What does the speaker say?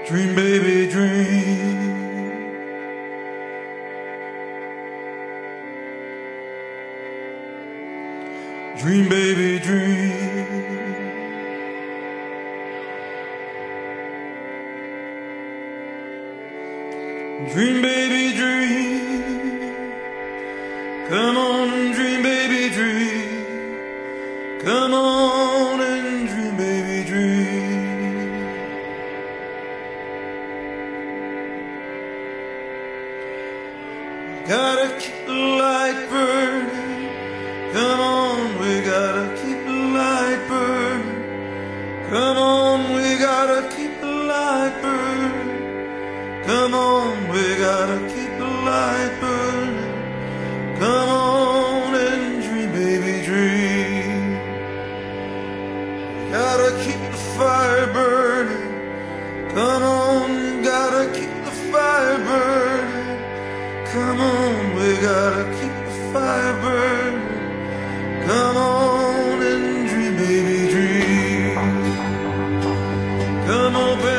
Dream, baby, dream. Dream, baby, dream. Dream, baby, dream. Come on and dream, baby, dream. Come on and dream, baby, dream. Gotta keep the light burning. Come on, we gotta keep the light burning. Come on, we gotta keep the light burning. Come on, we gotta keep the light burning. Come on and dream, baby, dream. Gotta keep the fire burning. Come on, gotta keep the fire burning. Come on, we gotta keep the fire burning. Come on and dream, baby, dream. Come on, baby.